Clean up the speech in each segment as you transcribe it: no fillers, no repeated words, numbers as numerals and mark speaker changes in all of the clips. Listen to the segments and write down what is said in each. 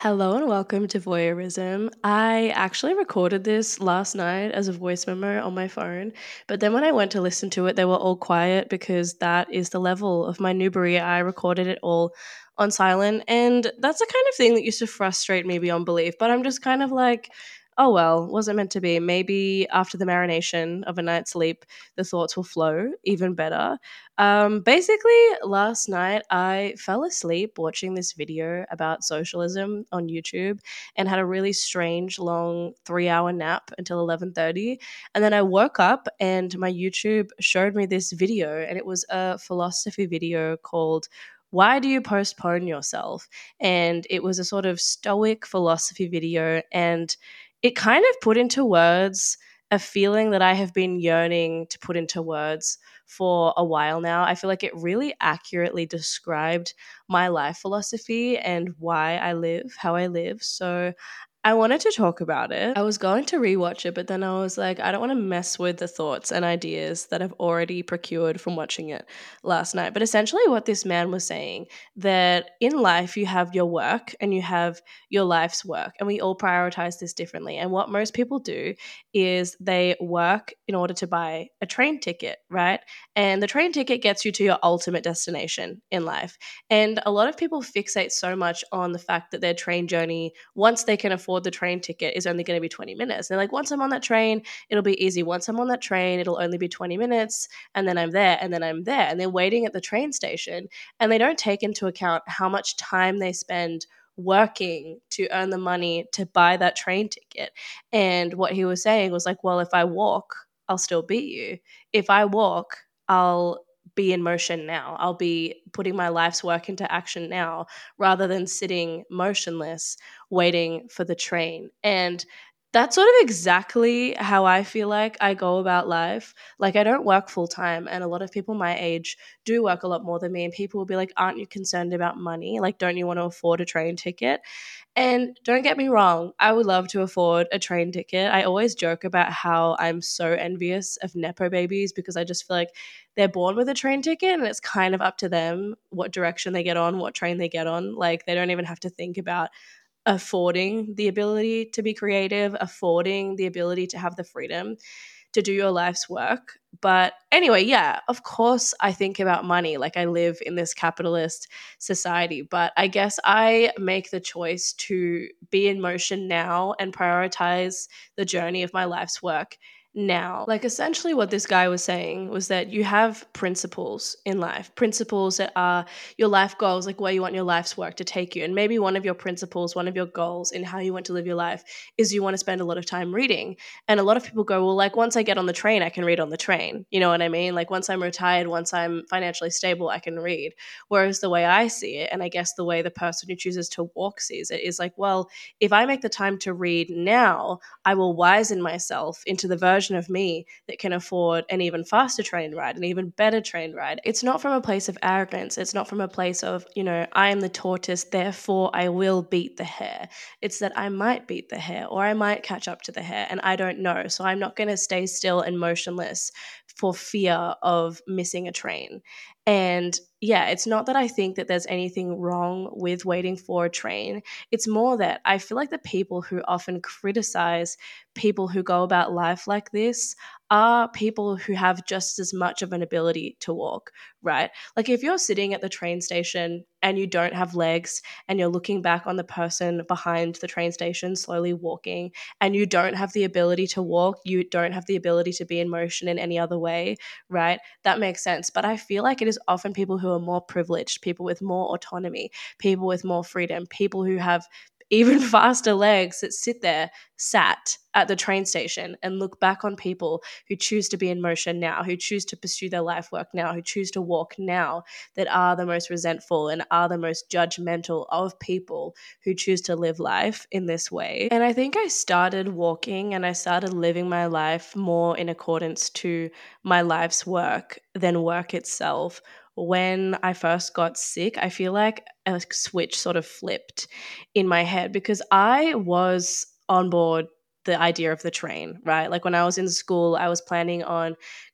Speaker 1: Hello and welcome to Voyeurism. I actually recorded this last night as a voice memo on my phone, but then when I went to listen to it, they were all quiet because that is the level of my Newbery. I recorded it all on silent, and that's the kind of thing that used to frustrate me beyond belief. But I'm just kind of like, oh well, wasn't meant to be. Maybe after the marination of a night's sleep, the thoughts will flow even better. Basically, last night I fell asleep watching this video about socialism on YouTube and had a really strange long 3 hour nap until 11:30, and then I woke up and my YouTube showed me this video, and it was a philosophy video called "Why Do You Postpone Yourself?" And it was a sort of stoic philosophy video, and it kind of put into words a feeling that I have been yearning to put into words for a while now. I feel like it really accurately described my life philosophy and why I live how I live. So I wanted to talk about it. I was going to rewatch it, but then I was like, I don't want to mess with the thoughts and ideas that I've already procured from watching it last night. But essentially, what this man was saying that in life, you have your work and you have your life's work, and we all prioritize this differently. And what most people do is they work in order to buy a train ticket, right? And the train ticket gets you to your ultimate destination in life. And a lot of people fixate so much on the fact that their train journey, once they can afford the train ticket, is only going to be 20 minutes. They're like, once I'm on that train, it'll be easy. Once I'm on that train, it'll only be 20 minutes. And then I'm there, and then I'm there. And they're waiting at the train station. And they don't take into account how much time they spend working to earn the money to buy that train ticket. And what he was saying was like, well, if I walk, I'll still beat you. If I walk, I'll be in motion now. I'll be putting my life's work into action now rather than sitting motionless waiting for the train. And that's sort of exactly how I feel like I go about life. Like, I don't work full time, and a lot of people my age do work a lot more than me. And people will be like, aren't you concerned about money? Like, don't you want to afford a train ticket? And don't get me wrong, I would love to afford a train ticket. I always joke about how I'm so envious of Nepo babies because I just feel like they're born with a train ticket and it's kind of up to them what direction they get on, what train they get on. Like, they don't even have to think about affording the ability to be creative, affording the ability to have the freedom to do your life's work. But anyway, yeah, of course I think about money. Like, I live in this capitalist society, but I guess I make the choice to be in motion now and prioritize the journey of my life's work now. Like, essentially what this guy was saying was that you have principles in life, principles that are your life goals, like where you want your life's work to take you. And maybe one of your principles, one of your goals in how you want to live your life is you want to spend a lot of time reading. And a lot of people go, well, like, once I get on the train, I can read on the train. You know what I mean? Like, once I'm retired, once I'm financially stable, I can read. Whereas the way I see it, and I guess the way the person who chooses to walk sees it, is like, well, if I make the time to read now, I will wisen myself into the version of me that can afford an even faster train ride, an even better train ride. It's not from a place of arrogance. It's not from a place of, I am the tortoise, therefore I will beat the hare. It's that I might beat the hare or I might catch up to the hare, and I don't know. So I'm not going to stay still and motionless for fear of missing a train. And yeah, it's not that I think that there's anything wrong with waiting for a train. It's more that I feel like the people who often criticize people who go about life like this are people who have just as much of an ability to walk, right? Like, if you're sitting at the train station and you don't have legs and you're looking back on the person behind the train station slowly walking, and you don't have the ability to walk, you don't have the ability to be in motion in any other way, right? That makes sense. But I feel like it is often people who are more privileged, people with more autonomy, people with more freedom, people who have even faster legs that sit there sat at the train station and look back on people who choose to be in motion now, who choose to pursue their life work now, who choose to walk now, that are the most resentful and are the most judgmental of people who choose to live life in this way. And I think I started walking and I started living my life more in accordance to my life's work than work itself. When I first got sick, I feel like a switch sort of flipped in my head because I was on board the idea of the train, right? Like, when I was in school, I was planning on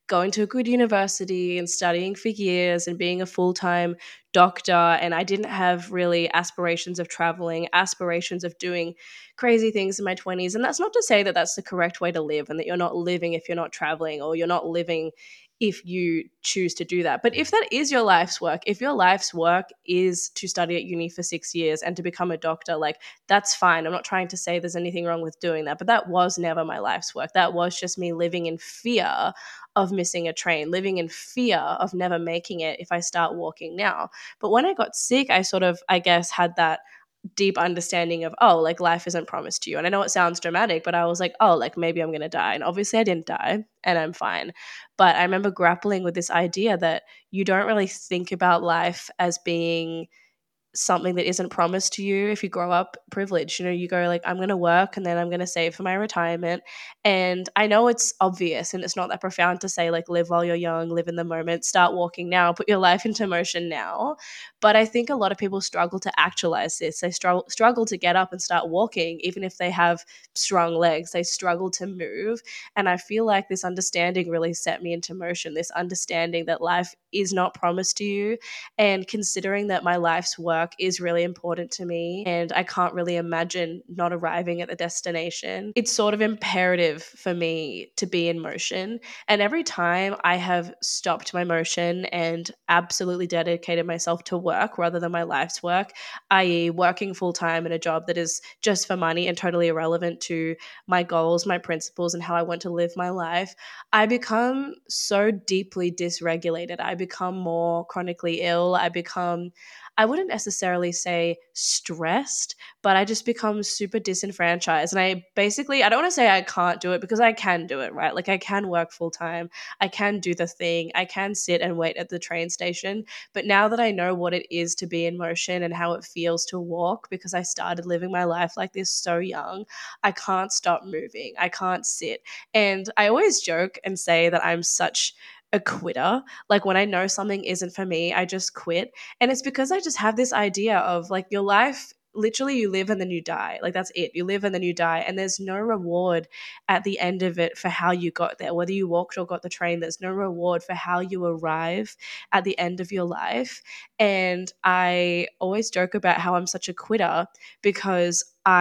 Speaker 1: going to a good university and studying for years and being a full-time doctor, and I didn't have really aspirations of traveling, aspirations of doing crazy things in my 20s. And that's not to say that that's the correct way to live and that you're not living if you're not traveling, or you're not living if you choose to do that. But if that is your life's work, if your life's work is to study at uni for 6 years and to become a doctor, like, that's fine. I'm not trying to say there's anything wrong with doing that, but that was never my life's work. That was just me living in fear of missing a train, living in fear of never making it if I start walking now. But when I got sick, I sort of, I guess, had that deep understanding of, oh, like, life isn't promised to you. And I know it sounds dramatic, but I was like, oh, like, maybe I'm gonna die. And obviously I didn't die and I'm fine. But I remember grappling with this idea that you don't really think about life as being something that isn't promised to you if you grow up privileged. You know, you go like, I'm going to work and then I'm going to save for my retirement. And I know it's obvious and it's not that profound to say, like, live while you're young, live in the moment, start walking now, put your life into motion now. But I think a lot of people struggle to actualize this. They struggle to get up and start walking, even if they have strong legs. They struggle to move. And I feel like this understanding really set me into motion, this understanding that life is not promised to you, and considering that my life's work is really important to me and I can't really imagine not arriving at the destination, it's sort of imperative for me to be in motion. And every time I have stopped my motion and absolutely dedicated myself to work rather than my life's work, i.e., working full time in a job that is just for money and totally irrelevant to my goals, my principles, and how I want to live my life, I become so deeply dysregulated. I become more chronically ill. I become, I wouldn't necessarily say stressed, but I just become super disenfranchised. And I basically, I don't want to say I can't do it, because I can do it, right? Like, I can work full time. I can do the thing. I can sit and wait at the train station. But now that I know what it is to be in motion and how it feels to walk, because I started living my life like this so young, I can't stop moving. I can't sit. And I always joke and say that I'm such a quitter. Like, when I know something isn't for me, I just quit. And it's because I just have this idea of, like, your life, literally, you live and then you die. Like, that's it. You live and then you die. And there's no reward at the end of it for how you got there. Whether you walked or got the train, there's no reward for how you arrive at the end of your life. And I always joke about how I'm such a quitter because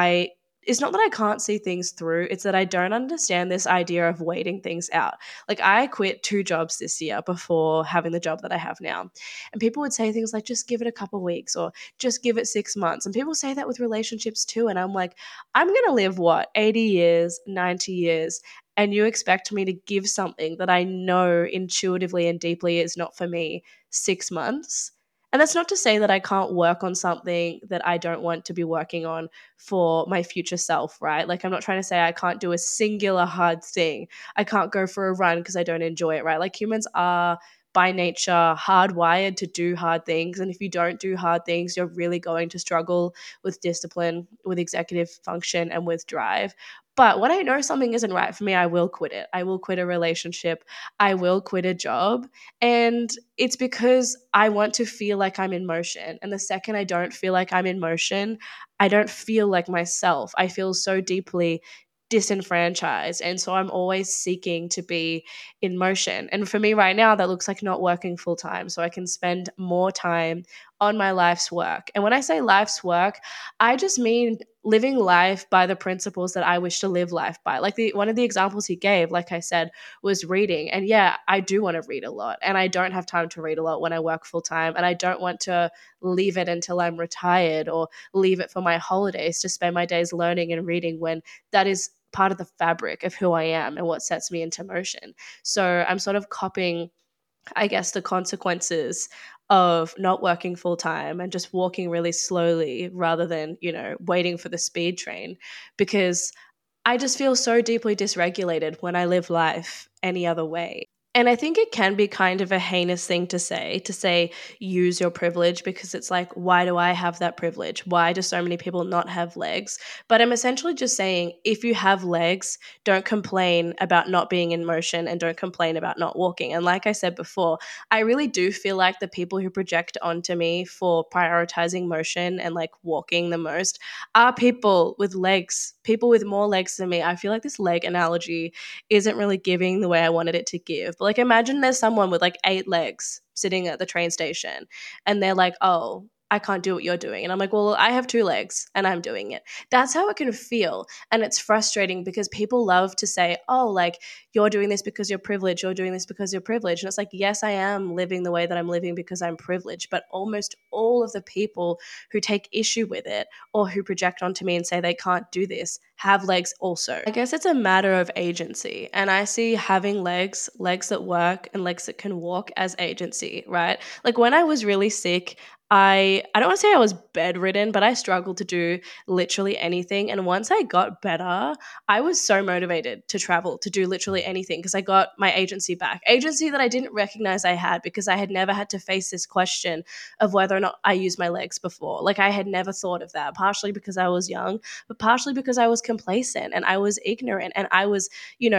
Speaker 1: it's not that I can't see things through, it's that I don't understand this idea of waiting things out. Like, I quit 2 jobs this year before having the job that I have now. And people would say things like, just give it a couple weeks or just give it 6 months. And people say that with relationships too. And I'm like, I'm going to live what, 80 years, 90 years. And you expect me to give something that I know intuitively and deeply is not for me 6 months? And that's not to say that I can't work on something that I don't want to be working on for my future self, right? Like, I'm not trying to say I can't do a singular hard thing. I can't go for a run because I don't enjoy it, right? Like, humans are by nature hardwired to do hard things. And if you don't do hard things, you're really going to struggle with discipline, with executive function, and with drive. But when I know something isn't right for me, I will quit it. I will quit a relationship. I will quit a job. And it's because I want to feel like I'm in motion. And the second I don't feel like I'm in motion, I don't feel like myself. I feel so deeply disenfranchised. And so I'm always seeking to be in motion. And for me right now, that looks like not working full time. So I can spend more time on my life's work. And when I say life's work, I just mean living life by the principles that I wish to live life by. Like, one of the examples he gave, like I said, was reading. And yeah, I do want to read a lot. And I don't have time to read a lot when I work full time. And I don't want to leave it until I'm retired or leave it for my holidays to spend my days learning and reading, when that is part of the fabric of who I am and what sets me into motion. So I'm sort of copying, I guess, the consequences of not working full time and just walking really slowly rather than, waiting for the speed train, because I just feel so deeply dysregulated when I live life any other way. And I think it can be kind of a heinous thing to say, use your privilege, because it's like, why do I have that privilege? Why do so many people not have legs? But I'm essentially just saying, if you have legs, don't complain about not being in motion and don't complain about not walking. And like I said before, I really do feel like the people who project onto me for prioritizing motion and like walking the most are people with legs, people with more legs than me. I feel like this leg analogy isn't really giving the way I wanted it to give. But Like imagine there's someone with like 8 legs sitting at the train station and they're like, oh, I can't do what you're doing. And I'm like, well, I have 2 legs and I'm doing it. That's how it can feel. And it's frustrating because people love to say, oh, like, you're doing this because you're privileged, you're doing this because you're privileged. And it's like, yes, I am living the way that I'm living because I'm privileged. But almost all of the people who take issue with it or who project onto me and say they can't do this have legs also. I guess it's a matter of agency. And I see having legs, legs that work and legs that can walk as agency, right? Like when I was really sick, I don't want to say I was bedridden, but I struggled to do literally anything. And once I got better, I was so motivated to travel, to do literally anything because I got my agency back. Agency that I didn't recognize I had because I had never had to face this question of whether or not I used my legs before. Like I had never thought of that, partially because I was young, but partially because I was complacent and I was ignorant and I was,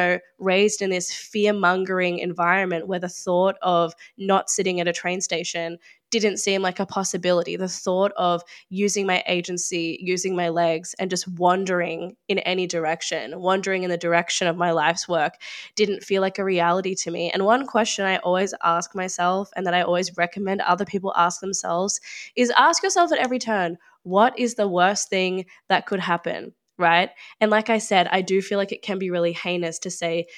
Speaker 1: raised in this fear mongering environment where the thought of not sitting at a train station didn't seem like a possibility. The thought of using my agency, using my legs, and just wandering in any direction, wandering in the direction of my life's work, didn't feel like a reality to me. And one question I always ask myself and that I always recommend other people ask themselves is ask yourself at every turn, what is the worst thing that could happen? Right. And like I said, I do feel like it can be really heinous to say,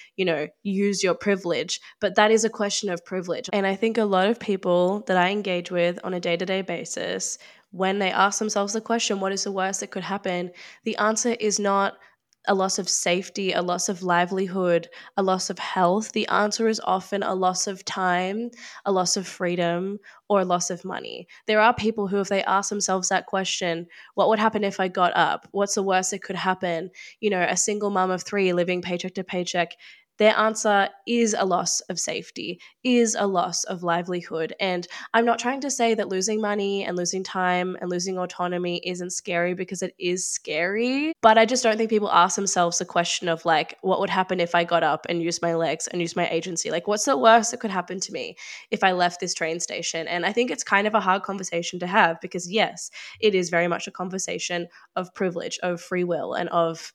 Speaker 1: use your privilege, but that is a question of privilege. And I think a lot of people that I engage with on a day to day basis, when they ask themselves the question, what is the worst that could happen? The answer is not a loss of safety, a loss of livelihood, a loss of health. The answer is often a loss of time, a loss of freedom, or a loss of money. There are people who, if they ask themselves that question, what would happen if I got up? What's the worst that could happen? A single mom of 3 living paycheck to paycheck. Their answer is a loss of safety, is a loss of livelihood. And I'm not trying to say that losing money and losing time and losing autonomy isn't scary because it is scary. But I just don't think people ask themselves the question of like, what would happen if I got up and used my legs and used my agency? Like, what's the worst that could happen to me if I left this train station? And I think it's kind of a hard conversation to have because, yes, it is very much a conversation of privilege, of free will, and of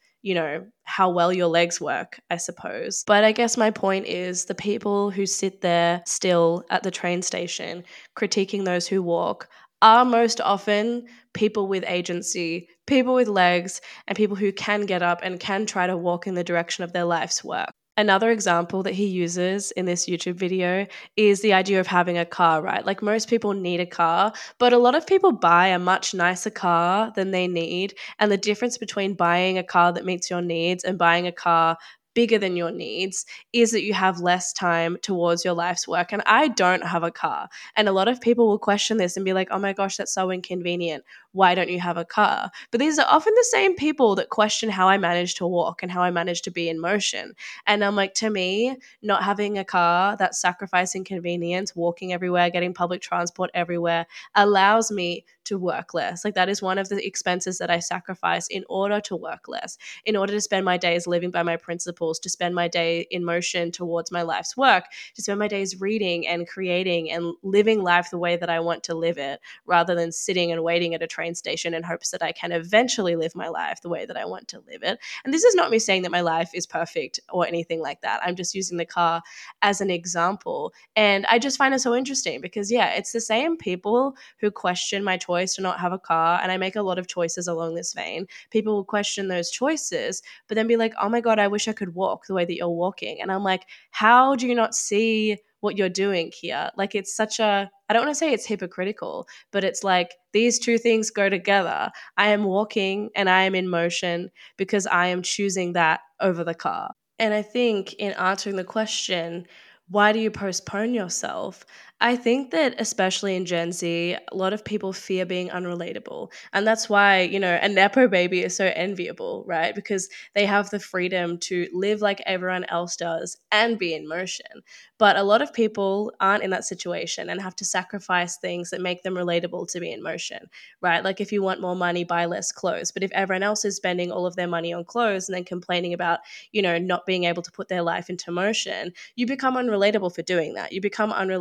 Speaker 1: how well your legs work, I suppose. But I guess my point is the people who sit there still at the train station critiquing those who walk are most often people with agency, people with legs, and people who can get up and can try to walk in the direction of their life's work. Another example that he uses in this YouTube video is the idea of having a car, right? Like most people need a car, but a lot of people buy a much nicer car than they need. And the difference between buying a car that meets your needs and buying a car bigger than your needs is that you have less time towards your life's work. And I don't have a car. And a lot of people will question this and be like, oh my gosh, that's so inconvenient. Why don't you have a car? But these are often the same people that question how I manage to walk and how I manage to be in motion. And I'm like, to me, not having a car, that's sacrificing convenience, walking everywhere, getting public transport everywhere, allows me to work less. Like that is one of the expenses that I sacrifice in order to work less, in order to spend my days living by my principles, to spend my day in motion towards my life's work, to spend my days reading and creating and living life the way that I want to live it, rather than sitting and waiting at a train station in hopes that I can eventually live my life the way that I want to live it. And this is not me saying that my life is perfect or anything like that. I'm just using the car as an example. And I just find it so interesting because, yeah, it's the same people who question my choice to not have a car. And I make a lot of choices along this vein. People will question those choices, but then be like, oh my God, I wish I could walk the way that you're walking. And I'm like, how do you not see what you're doing here? Like it's such a, I don't want to say it's hypocritical, but it's like these two things go together. I am walking and I am in motion because I am choosing that over the car. And I think in answering the question, why do you postpone yourself? I think that especially in Gen Z, a lot of people fear being unrelatable. And that's why, a Nepo baby is so enviable, right? Because they have the freedom to live like everyone else does and be in motion. But a lot of people aren't in that situation and have to sacrifice things that make them relatable to be in motion, right? Like if you want more money, buy less clothes. But if everyone else is spending all of their money on clothes and then complaining about, not being able to put their life into motion, you become unrelatable for doing that. You become unrelatable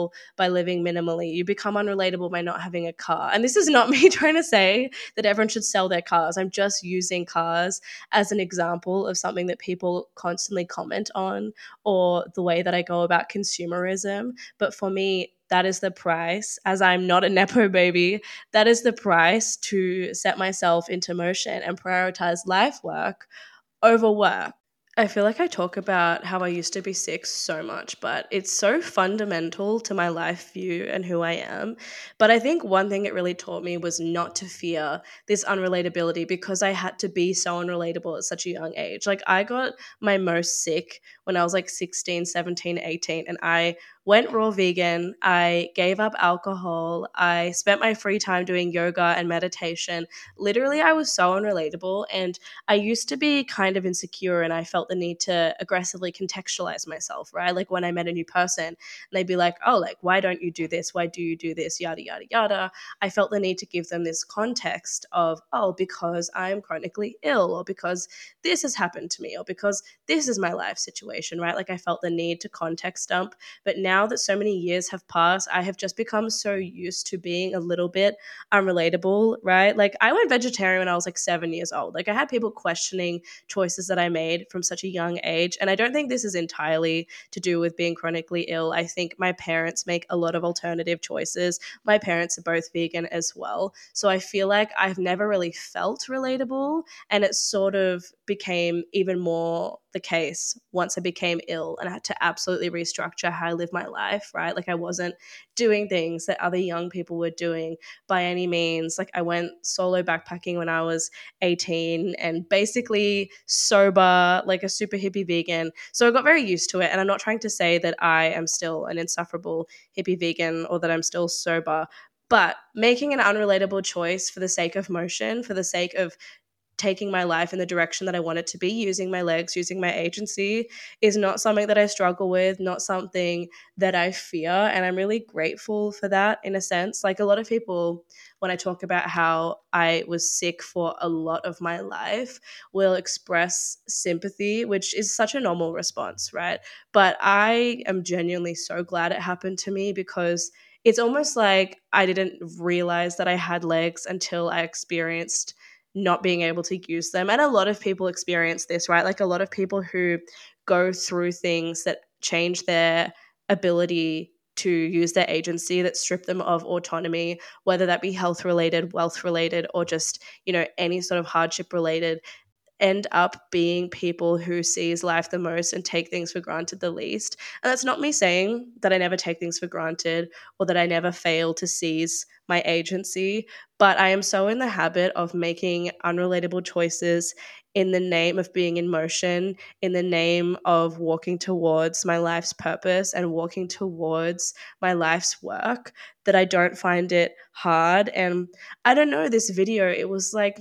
Speaker 1: unrelatable by living minimally. You become unrelatable by not having a car. And this is not me trying to say that everyone should sell their cars. I'm just using cars as an example of something that people constantly comment on, or the way that I go about consumerism. But for me, that is the price, as I'm not a Nepo baby, that is the price to set myself into motion and prioritize life work over work. I feel like I talk about how I used to be sick so much, but it's so fundamental to my life view and who I am. But I think one thing it really taught me was not to fear this unrelatability, because I had to be so unrelatable at such a young age. Like, I got my most sick when I was like 16, 17, 18, and I went raw vegan. I gave up alcohol. I spent my free time doing yoga and meditation. Literally, I was so unrelatable, and I used to be kind of insecure, and I felt the need to aggressively contextualize myself, right? Like, when I met a new person and they'd be like, oh, like, why don't you do this? Why do you do this? Yada, yada, yada. I felt the need to give them this context of, oh, because I'm chronically ill, or because this has happened to me, or because this is my life situation, right? Like, I felt the need to context dump. But now that so many years have passed, I have just become so used to being a little bit unrelatable, right? Like, I went vegetarian when I was like 7 years old. Like, I had people questioning choices that I made from such a young age. And I don't think this is entirely to do with being chronically ill. I think my parents make a lot of alternative choices. My parents are both vegan as well. So I feel like I've never really felt relatable. And it sort of became even more the case once I became ill and I had to absolutely restructure how I live my life, right? Like, I wasn't doing things that other young people were doing by any means. Like, I went solo backpacking when I was 18 and basically sober, like a super hippie vegan. So I got very used to it. And I'm not trying to say that I am still an insufferable hippie vegan or that I'm still sober, but making an unrelatable choice for the sake of motion, for the sake of taking my life in the direction that I want it to be, using my legs, using my agency, is not something that I struggle with, not something that I fear. And I'm really grateful for that, in a sense. Like, a lot of people, when I talk about how I was sick for a lot of my life, will express sympathy, which is such a normal response, right? But I am genuinely so glad it happened to me, because it's almost like I didn't realize that I had legs until I experienced not being able to use them. And a lot of people experience this, right? Like, a lot of people who go through things that change their ability to use their agency, that strip them of autonomy, whether that be health related, wealth related, or just, any sort of hardship related, end up being people who sees life the most and take things for granted the least. And that's not me saying that I never take things for granted or that I never fail to seize my agency, but I am so in the habit of making unrelatable choices in the name of being in motion, in the name of walking towards my life's purpose and walking towards my life's work, that I don't find it hard. And I don't know, this video, it was like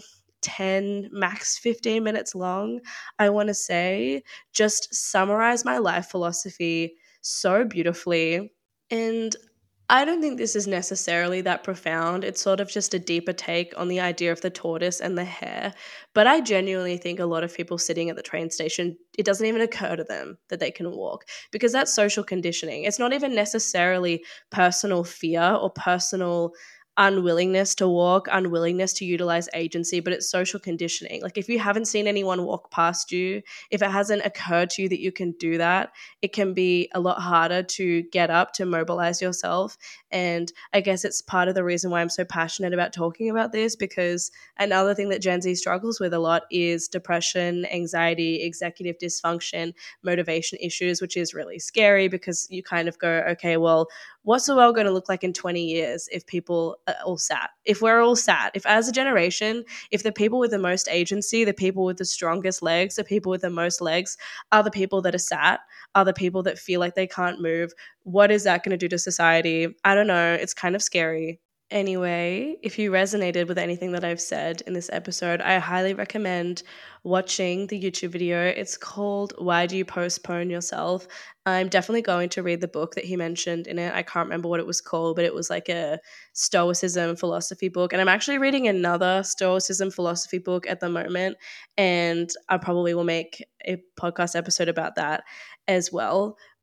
Speaker 1: 10, max 15 minutes long, I want to say, just summarize my life philosophy so beautifully. And I don't think this is necessarily that profound. It's sort of just a deeper take on the idea of the tortoise and the hare. But I genuinely think a lot of people sitting at the train station, it doesn't even occur to them that they can walk, because that's social conditioning. It's not even necessarily personal fear or personal unwillingness to walk, unwillingness to utilize agency, but it's social conditioning. Like, if you haven't seen anyone walk past you, if it hasn't occurred to you that you can do that, it can be a lot harder to get up, to mobilize yourself. And I guess it's part of the reason why I'm so passionate about talking about this, because another thing that Gen Z struggles with a lot is depression, anxiety, executive dysfunction, motivation issues, which is really scary, because you kind of go, okay, well, what's the world going to look like in 20 years if people are all sat? If we're all sat, if as a generation, if the people with the most agency, the people with the strongest legs, the people with the most legs are the people that are sat, are the people that feel like they can't move, what is that going to do to society? I don't know. It's kind of scary. Anyway, if you resonated with anything that I've said in this episode, I highly recommend watching the YouTube video. It's called Why Do You Postpone Yourself? I'm definitely going to read the book that he mentioned in it. I can't remember what it was called, but it was like a Stoicism philosophy book. And I'm actually reading another Stoicism philosophy book at the moment, and I probably will make a podcast episode about that as well.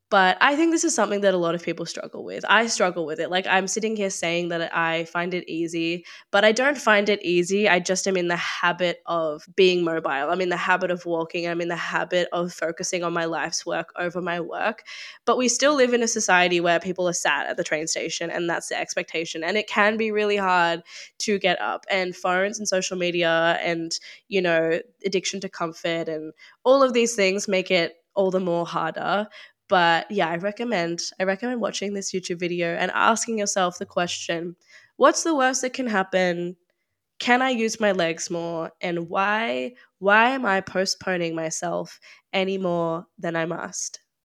Speaker 1: But I think this is something that a lot of people struggle with. I struggle with it. Like, I'm sitting here saying that I find it easy, but I don't find it easy. I just am in the habit of being mobile. I'm in the habit of walking. I'm in the habit of focusing on my life's work over my work. But we still live in a society where people are sat at the train station, and that's the expectation. And it can be really hard to get up. And phones and social media and, addiction to comfort and all of these things make it all the more harder. But yeah, I recommend watching this YouTube video and asking yourself the question, what's the worst that can happen? Can I use my legs more? And why am I postponing myself any more than I must?